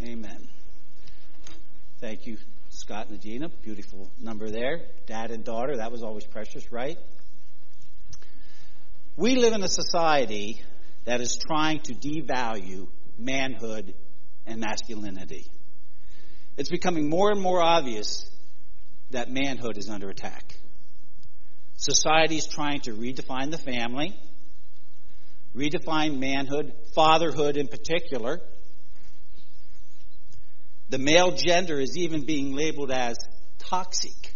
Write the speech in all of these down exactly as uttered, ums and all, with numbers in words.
Amen. Thank you, Scott and Gina. Beautiful number there. Dad and daughter. That was always precious, right? We live in a society that is trying to devalue manhood and masculinity. It's becoming more and more obvious that manhood is under attack. Society is trying to redefine the family, redefine manhood, fatherhood in particular. The male gender is even being labeled as toxic.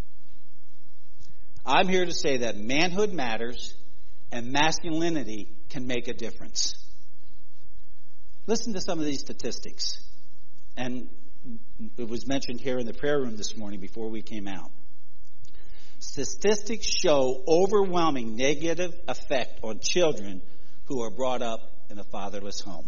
I'm here to say that manhood matters and masculinity can make a difference. Listen to some of these statistics. And it was mentioned here in the prayer room this morning before we came out. Statistics show overwhelming negative effect on children who are brought up in a fatherless home.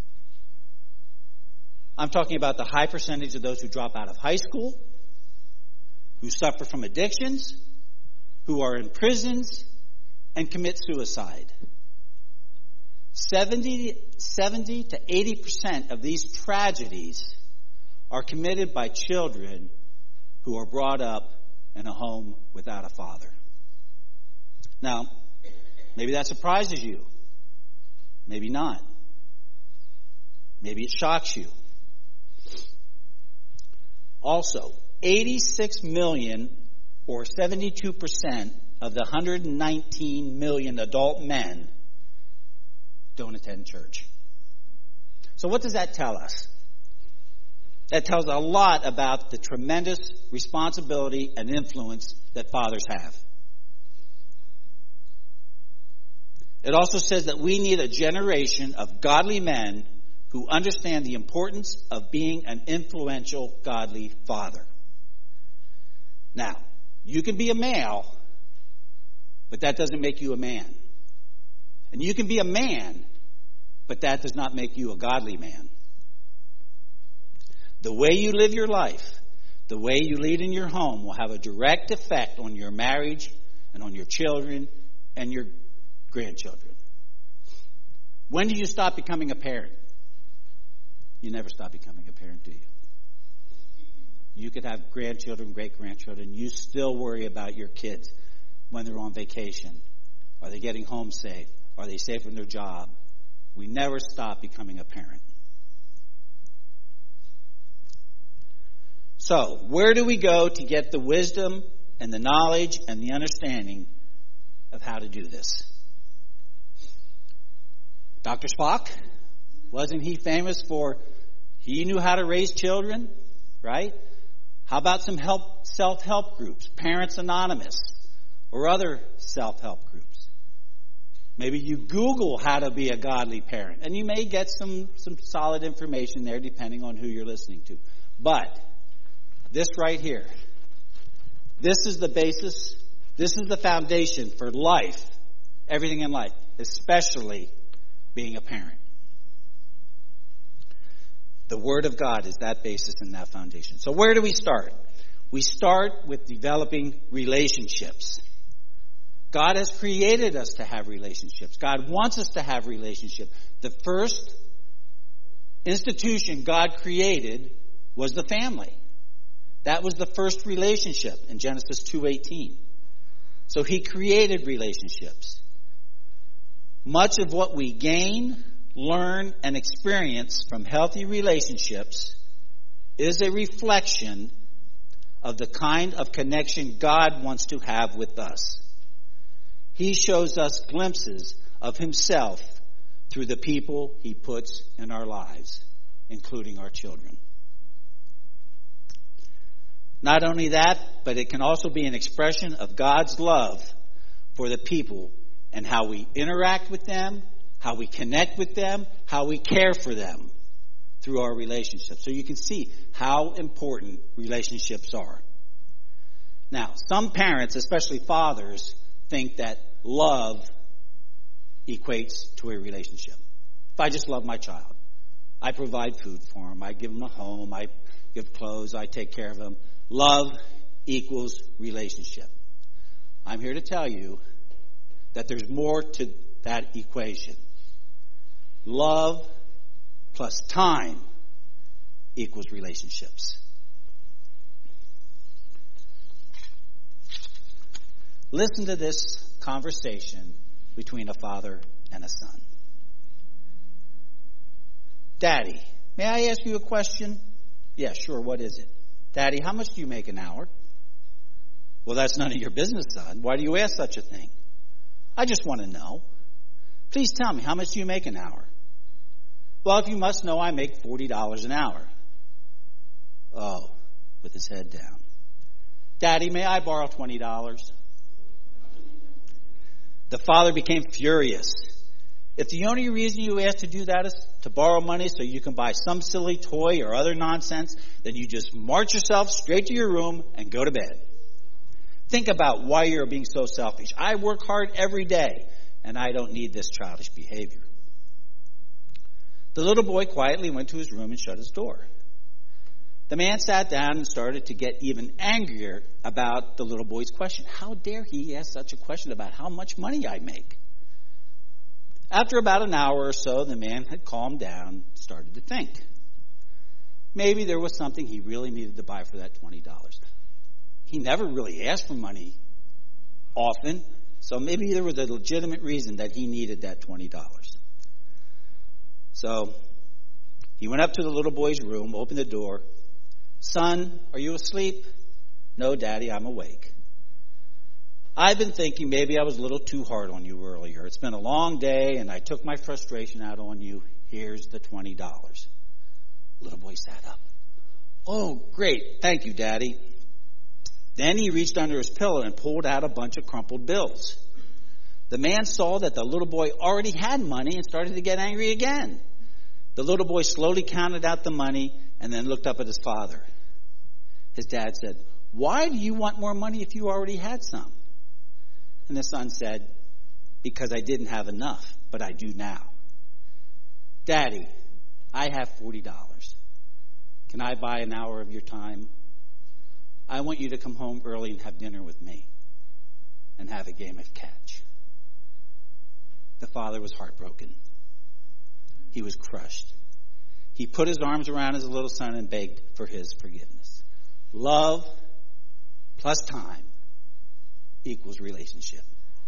I'm talking about the high percentage of those who drop out of high school, who suffer from addictions, who are in prisons, and commit suicide. seventy, seventy to eighty percent of these tragedies are committed by children who are brought up in a home without a father. Now, maybe that surprises you. Maybe not. Maybe it shocks you. Also, eighty-six million or seventy-two percent of the one hundred nineteen million adult men don't attend church. So what does that tell us? That tells a lot about the tremendous responsibility and influence that fathers have. It also says that we need a generation of godly men who understand the importance of being an influential, godly father. Now, you can be a male, but that doesn't make you a man. And you can be a man, but that does not make you a godly man. The way you live your life, the way you lead in your home will have a direct effect on your marriage and on your children and your grandchildren. When do you stop becoming a parent? You never stop becoming a parent, do you? You could have grandchildren, great-grandchildren. You still worry about your kids when they're on vacation. Are they getting home safe? Are they safe in their job? We never stop becoming a parent. So, where do we go to get the wisdom and the knowledge and the understanding of how to do this? Doctor Spock, wasn't he famous for he knew how to raise children, right? How about some help, self-help groups, Parents Anonymous, or other self-help groups? Maybe you Google how to be a godly parent, and you may get some, some solid information there depending on who you're listening to. But this right here, this is the basis, this is the foundation for life, everything in life, especially being a parent. The Word of God is that basis and that foundation. So where do we start? We start with developing relationships. God has created us to have relationships. God wants us to have relationships. The first institution God created was the family. That was the first relationship in Genesis two eighteen. So He created relationships. Much of what we gain, learn, and experience from healthy relationships is a reflection of the kind of connection God wants to have with us. He shows us glimpses of Himself through the people He puts in our lives, including our children. Not only that, but it can also be an expression of God's love for the people and how we interact with them, how we connect with them, how we care for them through our relationships. So you can see how important relationships are. Now, some parents, especially fathers, think that love equates to a relationship. If I just love my child, I provide food for him, I give him a home, I give clothes, I take care of him. Love equals relationship. I'm here to tell you that there's more to that equation. Love plus time equals relationships. Listen to this conversation between a father and a son. Daddy, may I ask you a question? Yeah, sure. What is it? Daddy, how much do you make an hour? Well, that's none of your business, son. Why do you ask such a thing? I just want to know. Please tell me, how much do you make an hour? Well, if you must know, I make forty dollars an hour. Oh, with his head down. Daddy, may I borrow twenty dollars? The father became furious. If the only reason you asked to do that is to borrow money so you can buy some silly toy or other nonsense, then you just march yourself straight to your room and go to bed. Think about why you're being so selfish. I work hard every day, and I don't need this childish behavior. The little boy quietly went to his room and shut his door. The man sat down and started to get even angrier about the little boy's question. How dare he ask such a question about how much money I make? After about an hour or so, the man had calmed down and started to think. Maybe there was something he really needed to buy for that twenty dollars. He never really asked for money often, so maybe there was a legitimate reason that he needed that twenty dollars. So he went up to the little boy's room, opened the door. Son, are you asleep? No, Daddy, I'm awake. I've been thinking maybe I was a little too hard on you earlier. It's been a long day, and I took my frustration out on you. Here's the twenty dollars. Little boy sat up. Oh, great. Thank you, Daddy. Then he reached under his pillow and pulled out a bunch of crumpled bills. The man saw that the little boy already had money and started to get angry again. The little boy slowly counted out the money and then looked up at his father. His dad said, why do you want more money if you already had some? And the son said, because I didn't have enough, but I do now. Daddy, I have forty dollars. Can I buy an hour of your time? I want you to come home early and have dinner with me and have a game of catch. The father was heartbroken. He was crushed. He put his arms around his little son and begged for his forgiveness. Love plus time equals relationship.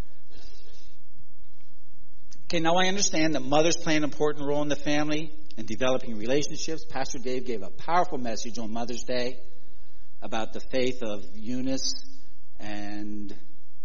Okay, now I understand that mothers play an important role in the family in developing relationships. Pastor Dave gave a powerful message on Mother's Day about the faith of Eunice and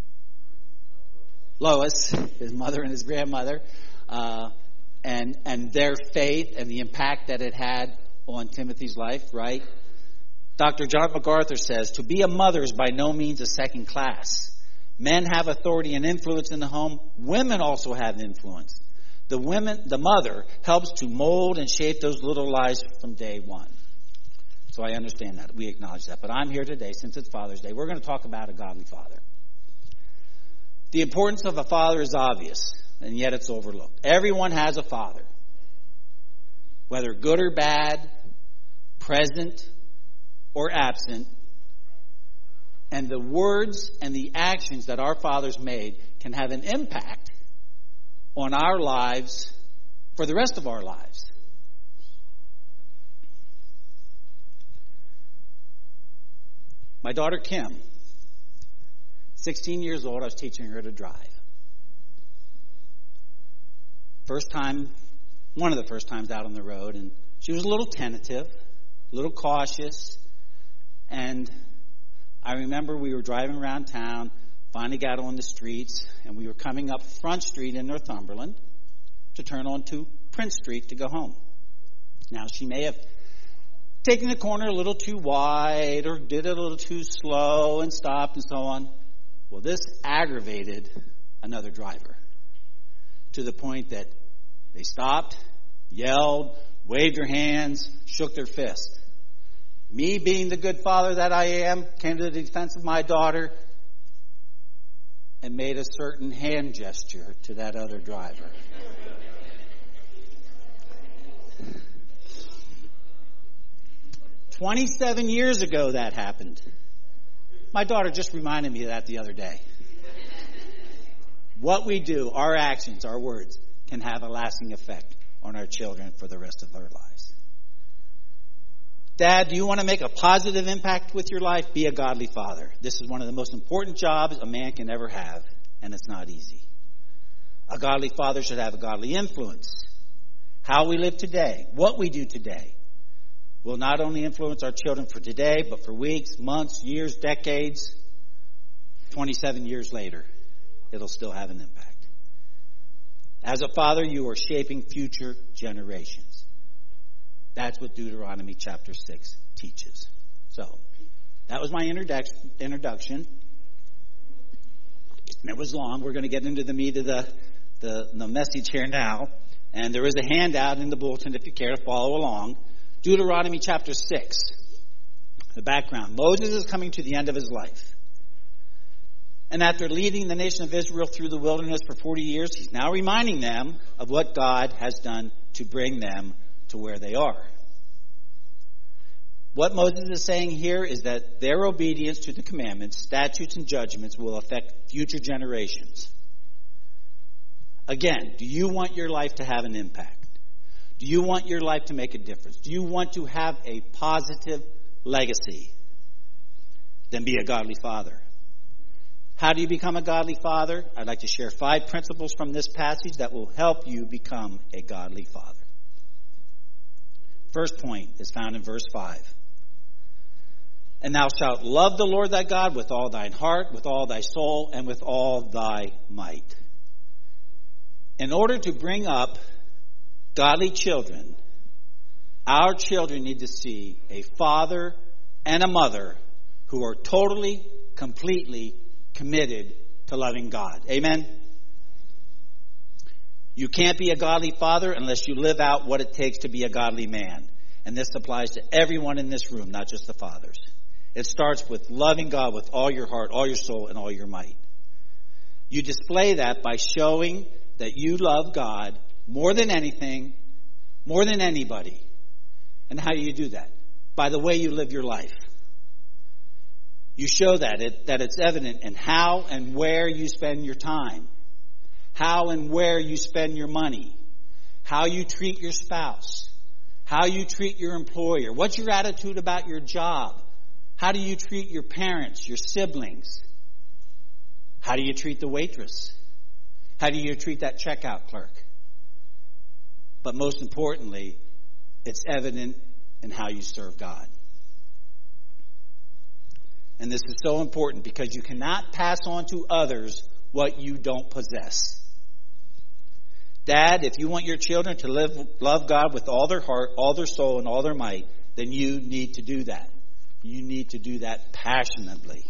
Lois, his mother and his grandmother, uh, and and their faith and the impact that it had on Timothy's life, right? Doctor John MacArthur says, to be a mother is by no means a second class. Men have authority and influence in the home. Women also have influence. The women, the mother helps to mold and shape those little lives from day one. So I understand that. We acknowledge that. But I'm here today, since it's Father's Day, we're going to talk about a godly father. The importance of a father is obvious, and yet it's overlooked. Everyone has a father, whether good or bad, present or absent. And the words and the actions that our fathers made can have an impact on our lives for the rest of our lives. My daughter Kim, sixteen years old, I was teaching her to drive. First time, one of the first times out on the road, and she was a little tentative, a little cautious, and I remember we were driving around town, finally got on the streets, and we were coming up Front Street in Northumberland to turn onto Prince Street to go home. Now, she may have taken the corner a little too wide or did it a little too slow and stopped and so on. Well, this aggravated another driver to the point that they stopped, yelled, waved their hands, shook their fist. Me, being the good father that I am, came to the defense of my daughter and made a certain hand gesture to that other driver. Twenty-seven years ago that happened. My daughter just reminded me of that the other day. What we do, our actions, our words, can have a lasting effect on our children for the rest of their lives. Dad, do you want to make a positive impact with your life? Be a godly father. This is one of the most important jobs a man can ever have, and it's not easy. A godly father should have a godly influence. How we live today, what we do today, will not only influence our children for today, but for weeks, months, years, decades, twenty-seven years later, it'll still have an impact. As a father, you are shaping future generations. That's what Deuteronomy chapter six teaches. So, that was my introduction. And it was long. We're going to get into the meat of the, the, the message here now. And there is a handout in the bulletin if you care to follow along. Deuteronomy chapter six. The background. Moses is coming to the end of his life. And after leading the nation of Israel through the wilderness for forty years, he's now reminding them of what God has done to bring them to where they are. What Moses is saying here is that their obedience to the commandments, statutes, and judgments will affect future generations. Again, do you want your life to have an impact? Do you want your life to make a difference? Do you want to have a positive legacy? Then be a godly father. How do you become a godly father? I'd like to share five principles from this passage that will help you become a godly father. First point is found in verse five. And thou shalt love the Lord thy God with all thine heart, with all thy soul, and with all thy might. In order to bring up godly children, our children need to see a father and a mother who are totally, completely committed to loving God. Amen? You can't be a godly father unless you live out what it takes to be a godly man. And this applies to everyone in this room, not just the fathers. It starts with loving God with all your heart, all your soul, and all your might. You display that by showing that you love God more than anything, more than anybody. And how do you do that? By the way you live your life. You show that it, that it's evident in how and where you spend your time, how and where you spend your money, how you treat your spouse, how you treat your employer, what's your attitude about your job, how do you treat your parents, your siblings, how do you treat the waitress, how do you treat that checkout clerk. But most importantly, it's evident in how you serve God. And this is so important because you cannot pass on to others what you don't possess. Dad, if you want your children to live, love God with all their heart, all their soul, and all their might, then you need to do that. You need to do that passionately.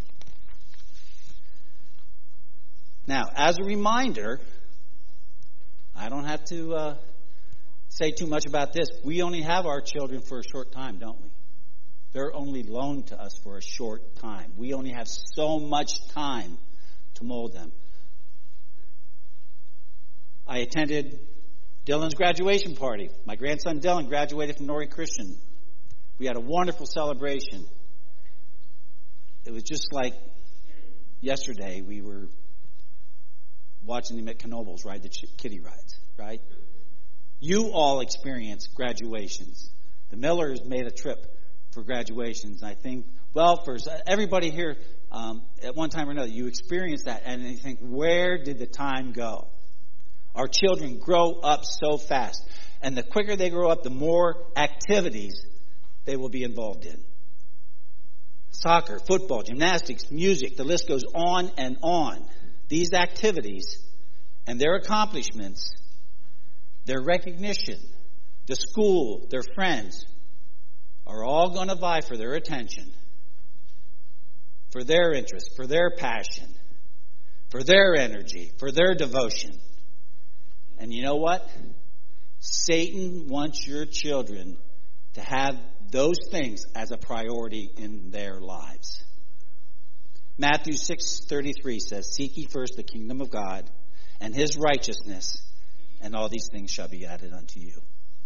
Now, as a reminder, I don't have to uh, say too much about this. We only have our children for a short time, don't we? They're only loaned to us for a short time. We only have so much time to mold them. I attended Dylan's graduation party. My grandson Dylan graduated from Norrie Christian. We had a wonderful celebration. It was just like yesterday we were watching him at Knoebels ride the kiddie rides, right? You all experience graduations. The Millers made a trip for graduations. I think, well, for everybody here, um, at one time or another, you experience that, and you think, where did the time go? Our children grow up so fast, and the quicker they grow up, the more activities they will be involved in. Soccer, football, gymnastics, music, the list goes on and on. These activities and their accomplishments, their recognition, the school, their friends, are all going to vie for their attention, for their interest, for their passion, for their energy, for their devotion. And you know what? Satan wants your children to have those things as a priority in their lives. Matthew six thirty-three says, "Seek ye first the kingdom of God and his righteousness, and all these things shall be added unto you."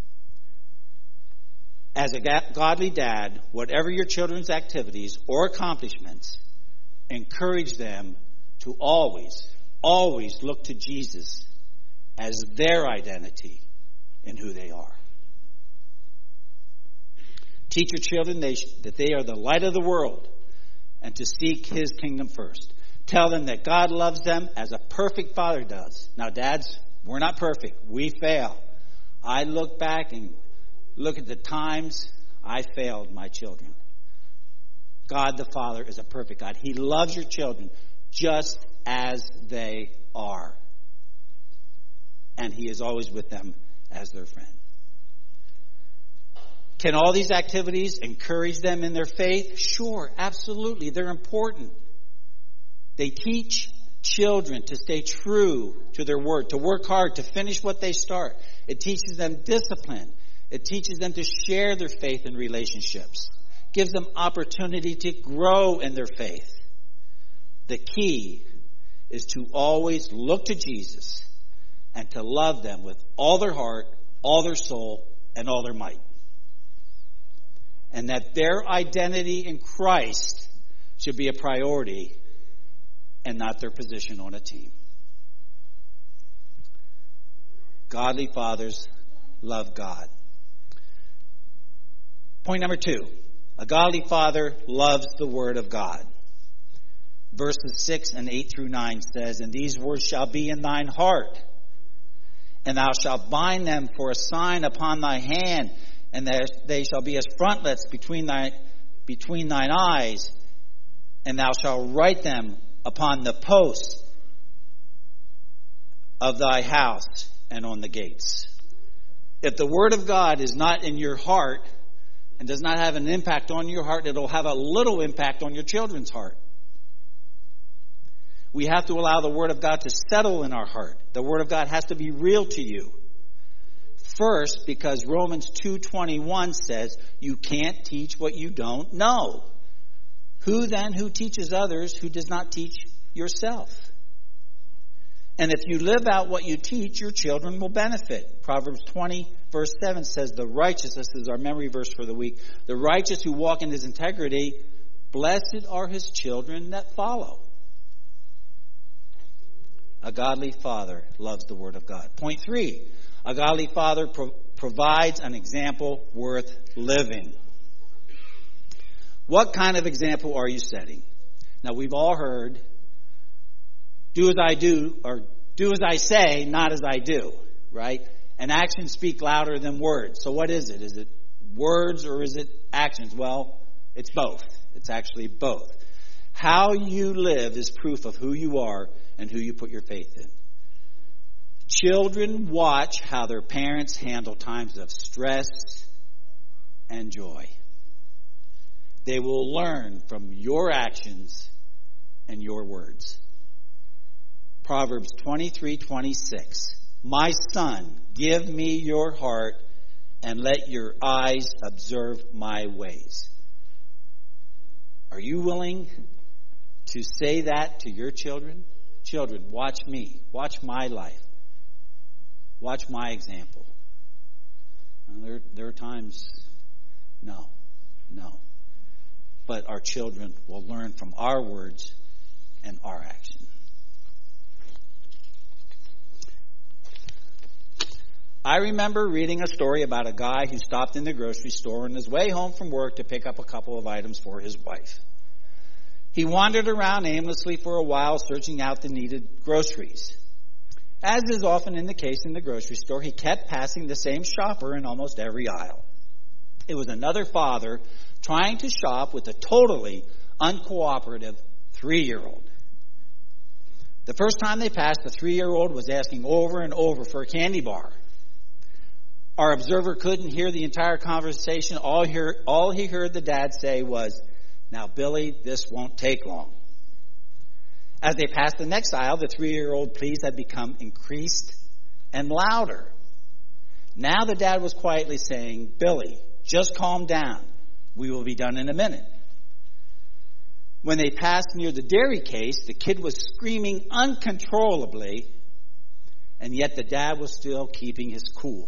As a godly dad, whatever your children's activities or accomplishments, encourage them to always, always look to Jesus as their identity in who they are. Teach your children they sh- that they are the light of the world and to seek his kingdom first. Tell them that God loves them as a perfect father does. Now, dads, we're not perfect. We fail. I look back and look at the times I failed my children. God the Father is a perfect God. He loves your children just as they are. And he is always with them as their friend. Can all these activities encourage them in their faith? Sure, absolutely. They're important. They teach children to stay true to their word, to work hard, to finish what they start. It teaches them discipline. It teaches them to share their faith in relationships. Gives them opportunity to grow in their faith. The key is to always look to Jesus and to love them with all their heart, all their soul, and all their might. And that their identity in Christ should be a priority and not their position on a team. Godly fathers love God. Point number two. A godly father loves the word of God. Verses six and eight through nine says, And these words shall be in thine heart, and thou shalt bind them for a sign upon thy hand, and they shall be as frontlets between thy, between thine eyes, and thou shalt write them upon the posts of thy house and on the gates. If the word of God is not in your heart and does not have an impact on your heart, it'll have a little impact on your children's heart. We have to allow the word of God to settle in our heart. The word of God has to be real to you. First, because Romans two twenty-one says you can't teach what you don't know. Who then who teaches others who does not teach yourself? And if you live out what you teach, your children will benefit. Proverbs twenty verse seven says the righteous, this is our memory verse for the week, the righteous who walk in his integrity, blessed are his children that follow. A godly father loves the word of God. Point three, a godly father pro- provides an example worth living. What kind of example are you setting? Now, we've all heard, do as I do, or do as I say, not as I do, right? And actions speak louder than words. So what is it? Is it words or is it actions? Well, it's both. It's actually both. How you live is proof of who you are and who you put your faith in. Children watch how their parents handle times of stress and joy. They will learn from your actions and your words. Proverbs twenty-three twenty-six. My son, give me your heart and let your eyes observe my ways. Are you willing to say that to your children? Children, watch me. Watch my life. Watch my example. Now, there, there are times, no, no. But our children will learn from our words and our action. I remember reading a story about a guy who stopped in the grocery store on his way home from work to pick up a couple of items for his wife. He wandered around aimlessly for a while, searching out the needed groceries. As is often in the case in the grocery store, he kept passing the same shopper in almost every aisle. It was another father trying to shop with a totally uncooperative three-year-old. The first time they passed, the three-year-old was asking over and over for a candy bar. Our observer couldn't hear the entire conversation. All he heard, all he heard the dad say was, "Now, Billy, this won't take long." As they passed the next aisle, the three-year-old pleas had become increased and louder. Now the dad was quietly saying, "Billy, just calm down. We will be done in a minute." When they passed near the dairy case, the kid was screaming uncontrollably, and yet the dad was still keeping his cool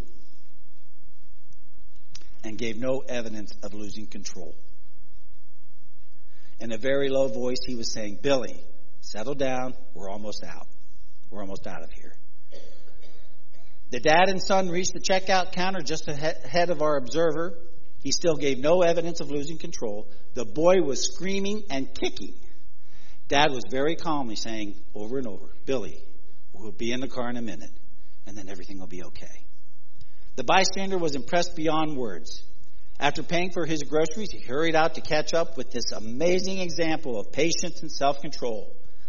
and gave no evidence of losing control. In a very low voice, he was saying, "Billy, settle down. We're almost out. We're almost out of here." The dad and son reached the checkout counter just ahead of our observer. He still gave no evidence of losing control. The boy was screaming and kicking. Dad was very calmly saying over and over, Billy, we'll be in the car in a minute, and then everything will be okay. The bystander was impressed beyond words. After paying for his groceries, he hurried out to catch up with this amazing example of patience and self-control.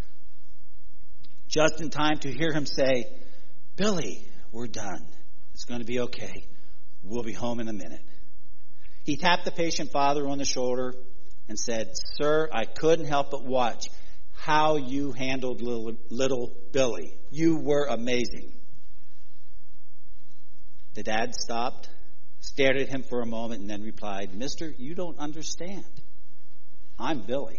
Just in time to hear him say, Billy, we're done. It's going to be okay. We'll be home in a minute. He tapped the patient father on the shoulder and said, Sir, I couldn't help but watch how you handled little, little Billy. You were amazing. The dad stopped, stared at him for a moment, and then replied, Mister, you don't understand. I'm Billy.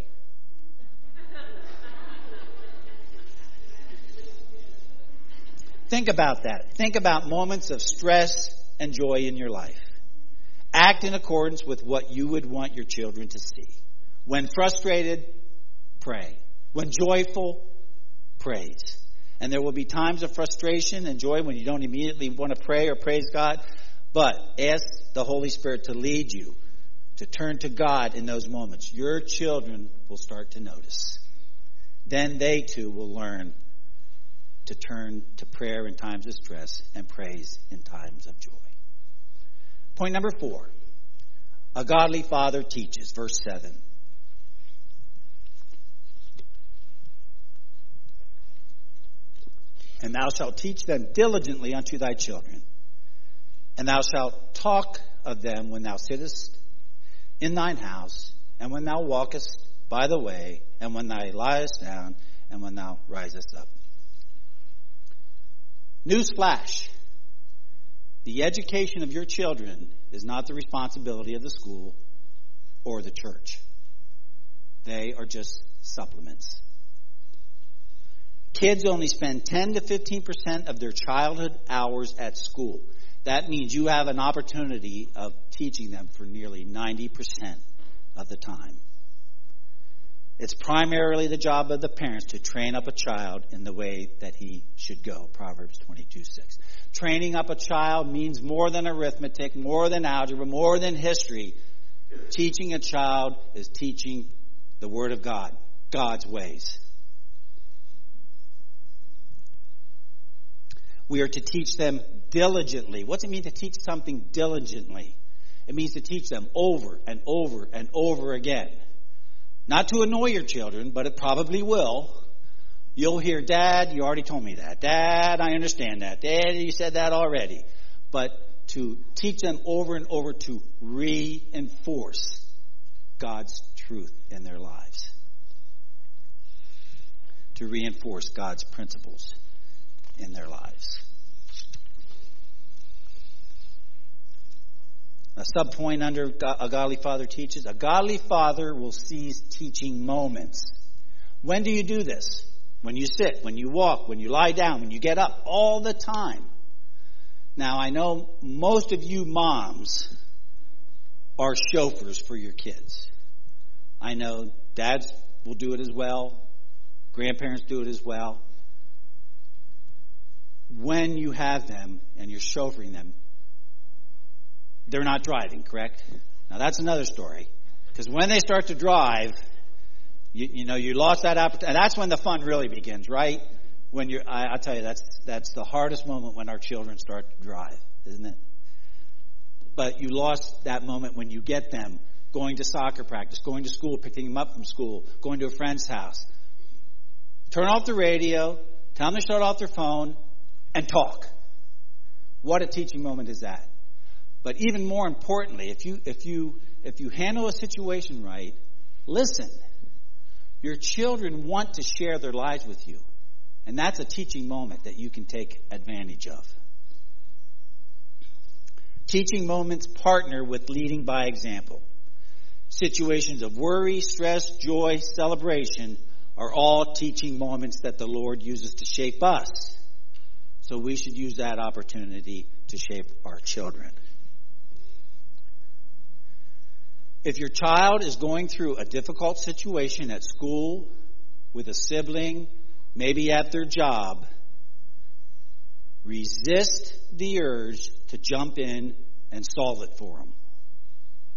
Think about that. Think about moments of stress and joy in your life. Act in accordance with what you would want your children to see. When frustrated, pray. When joyful, praise. And there will be times of frustration and joy when you don't immediately want to pray or praise God. But ask the Holy Spirit to lead you, to turn to God in those moments. Your children will start to notice. Then they too will learn to turn to prayer in times of stress and praise in times of joy. Point number four. A godly father teaches. Verse seven. And thou shalt teach them diligently unto thy children. And thou shalt talk of them when thou sittest in thine house, and when thou walkest by the way, and when thou liest down, and when thou risest up. Newsflash. The education of your children is not the responsibility of the school or the church. They are just supplements. Kids only spend ten to fifteen percent of their childhood hours at school. That means you have an opportunity of teaching them for nearly ninety percent of the time. It's primarily the job of the parents to train up a child in the way that he should go. Proverbs twenty-two six. Training up a child means more than arithmetic, more than algebra, more than history. Teaching a child is teaching the Word of God, God's ways. We are to teach them diligently. What's it mean to teach something diligently? It means to teach them over and over and over again. Not to annoy your children, but it probably will. You'll hear, Dad, you already told me that. Dad, I understand that. Dad, you said that already. But to teach them over and over to reinforce God's truth in their lives. To reinforce God's principles in their lives. A subpoint under a godly father teaches. A godly father will seize teaching moments. When do you do this? When you sit, when you walk, when you lie down, when you get up, all the time. Now, I know most of you moms are chauffeurs for your kids. I know dads will do it as well. Grandparents do it as well. When you have them and you're chauffeuring them, they're not driving, correct? Now, that's another story. Because when they start to drive, you, you know, you lost that opportunity. And that's when the fun really begins, right? When you're, I, I'll tell you, that's that's the hardest moment when our children start to drive, isn't it? But you lost that moment when you get them going to soccer practice, going to school, picking them up from school, going to a friend's house. Turn off the radio, tell them to shut off their phone, and talk. What a teaching moment is that? But even more importantly, if you if you if you handle a situation right, listen. Your children want to share their lives with you. And that's a teaching moment that you can take advantage of. Teaching moments partner with leading by example. Situations of worry, stress, joy, celebration are all teaching moments that the Lord uses to shape us. So we should use that opportunity to shape our children. If your child is going through a difficult situation at school, with a sibling, maybe at their job, resist the urge to jump in and solve it for them.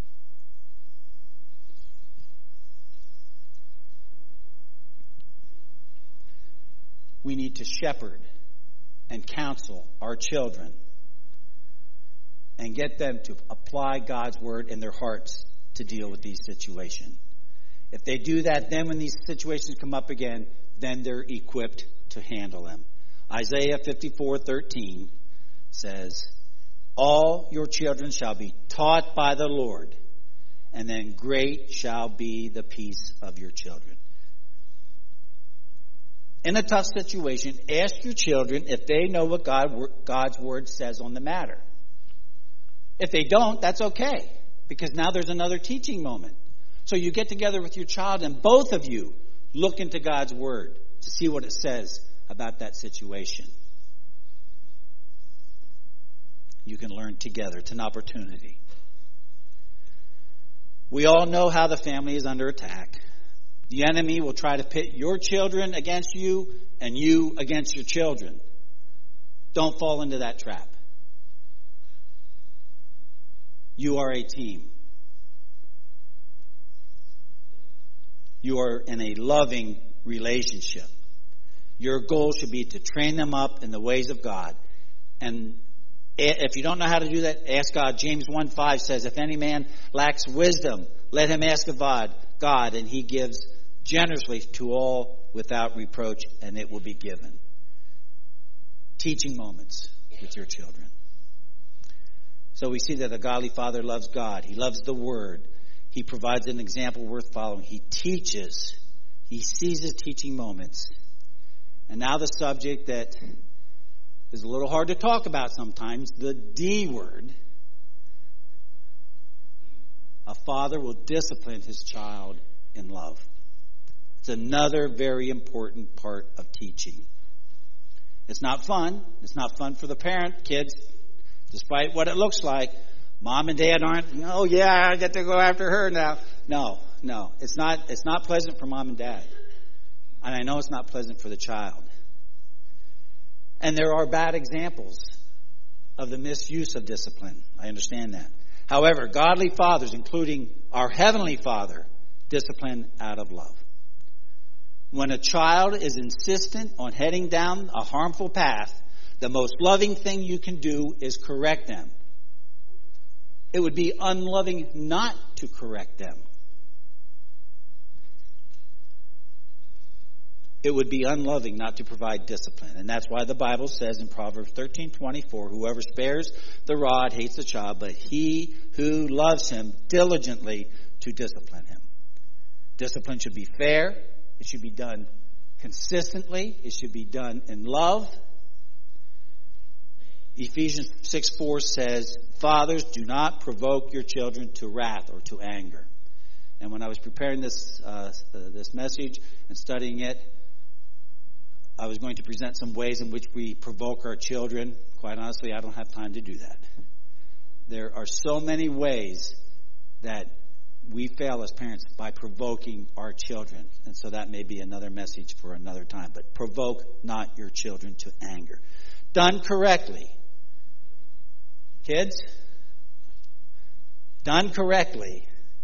we need to shepherd and counsel our children and get them to apply God's word in their hearts to deal with these situations. If they do that, then when these situations come up again, then they're equipped to handle them. Isaiah fifty-four thirteen says, all your children shall be taught by the Lord, and then great shall be the peace of your children. In a tough situation, ask your children if they know what God, God's word says on the matter. If they don't, that's okay, because now there's another teaching moment. So you get together with your child and both of you look into God's word to see what it says about that situation. You can learn together. It's an opportunity. We all know how the family is under attack. The enemy will try to pit your children against you and you against your children. Don't fall into that trap. You are a team. You are in a loving relationship. Your goal should be to train them up in the ways of God. And if you don't know how to do that, ask God. James one five says, if any man lacks wisdom, let him ask of God, God, and he gives generously to all without reproach, and it will be given. Teaching moments with your children. So we see that a godly father loves God. He loves the word. He provides an example worth following. He teaches. He seizes teaching moments. And now the subject that is a little hard to talk about sometimes, the D word. A father will discipline his child in love. It's another very important part of teaching. It's not fun. It's not fun for the parent, kids, despite what it looks like. Mom and dad aren't, oh yeah, I get to go after her now. No, no. It's not, it's not pleasant for mom and dad. And I know it's not pleasant for the child. And there are bad examples of the misuse of discipline. I understand that. However, godly fathers, including our Heavenly Father, discipline out of love. When a child is insistent on heading down a harmful path, the most loving thing you can do is correct them. It would be unloving not to correct them. It would be unloving not to provide discipline. And that's why the Bible says in Proverbs thirteen twenty-four, whoever spares the rod hates the child, but he who loves him diligently to discipline him. Discipline should be fair. It should be done consistently. It should be done in love. Ephesians six four says, fathers, do not provoke your children to wrath or to anger. And when I was preparing this uh, this message and studying it, I was going to present some ways in which we provoke our children. Quite honestly, I don't have time to do that. There are so many ways that we fail as parents by provoking our children. And so that may be another message for another time. But provoke not your children to anger. Done correctly. Kids, done correctly,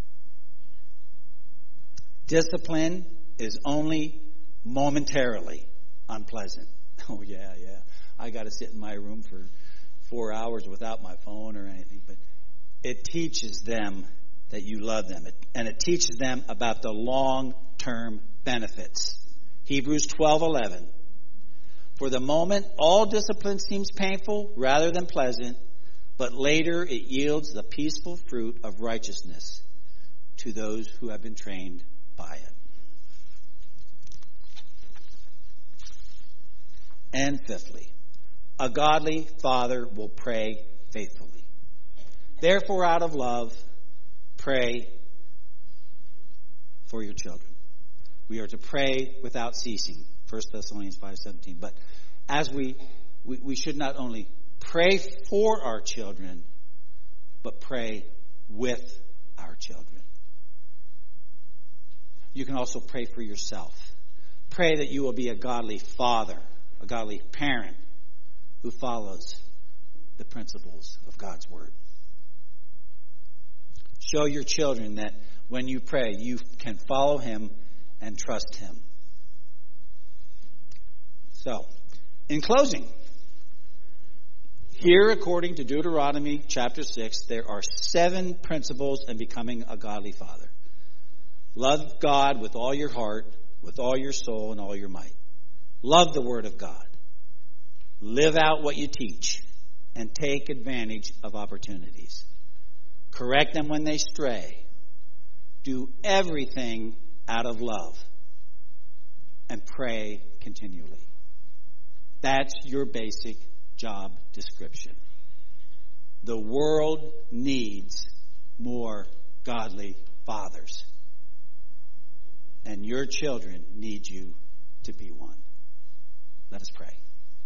discipline is only momentarily unpleasant. Oh, yeah, yeah. I got to sit in my room for four hours without my phone or anything. But it teaches them that you love them. And it teaches them about the long-term benefits. Hebrews twelve eleven. For the moment, all discipline seems painful rather than pleasant, but later it yields the peaceful fruit of righteousness to those who have been trained by it. And fifthly, a godly father will pray faithfully. Therefore, out of love, pray for your children. We are to pray without ceasing. First Thessalonians five seventeen. But as we, we, we should not only pray for our children, but pray with our children. You can also pray for yourself. Pray that you will be a godly father, a godly parent who follows the principles of God's Word. Show your children that when you pray, you can follow Him and trust Him. So, in closing, here, according to Deuteronomy chapter six, there are seven principles in becoming a godly father. Love God with all your heart, with all your soul, and all your might. Love the Word of God. Live out what you teach, and take advantage of opportunities. Correct them when they stray. Do everything out of love. And pray continually. That's your basic job description. The world needs more godly fathers. And your children need you to be one. Let us pray.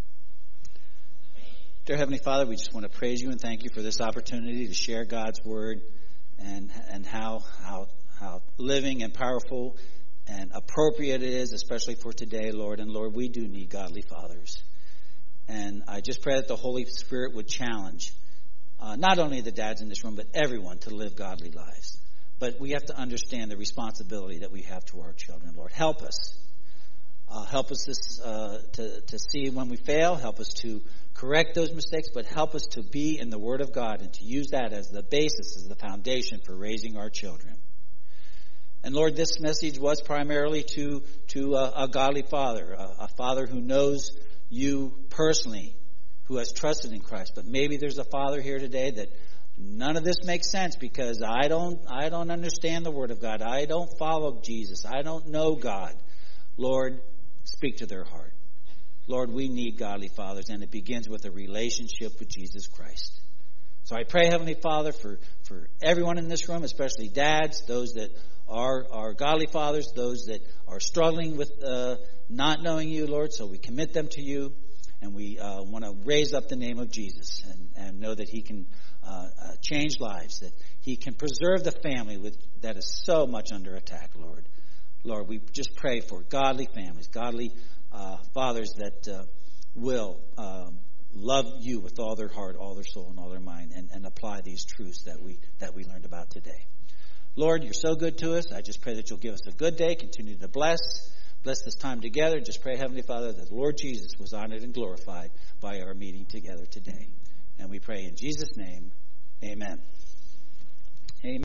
Dear Heavenly Father, we just want to praise you and thank you for this opportunity to share God's Word and and how how how living and powerful and appropriate it is, especially for today, Lord. And Lord, we do need godly fathers. And I just pray that the Holy Spirit would challenge uh, not only the dads in this room, but everyone to live godly lives. But we have to understand the responsibility that we have to our children, Lord. Help us. Uh, help us this, uh, to, to see when we fail. Help us to correct those mistakes, but help us to be in the Word of God and to use that as the basis, as the foundation for raising our children. And Lord, this message was primarily to, to a, a godly father, a, a father who knows you personally, who has trusted in Christ. But maybe there's a father here today that none of this makes sense because I don't, I don't understand the Word of God. I don't follow Jesus. I don't know God. Lord, speak to their heart. Lord, we need godly fathers, and it begins with a relationship with Jesus Christ. So I pray, Heavenly Father, for, for everyone in this room, especially dads, those that are, are godly fathers, those that are struggling with uh, not knowing you, Lord. So we commit them to you, and we uh, want to raise up the name of Jesus and, and know that he can uh, uh, change lives, that he can preserve the family with, that is so much under attack, Lord. Lord, we just pray for godly families, godly uh, fathers that uh, will um, love you with all their heart, all their soul, and all their mind, and, and apply these truths that we that we learned about today. Lord, you're so good to us. I just pray that you'll give us a good day. Continue to bless. Bless this time together. Just pray, Heavenly Father, that the Lord Jesus was honored and glorified by our meeting together today. And we pray in Jesus' name, amen.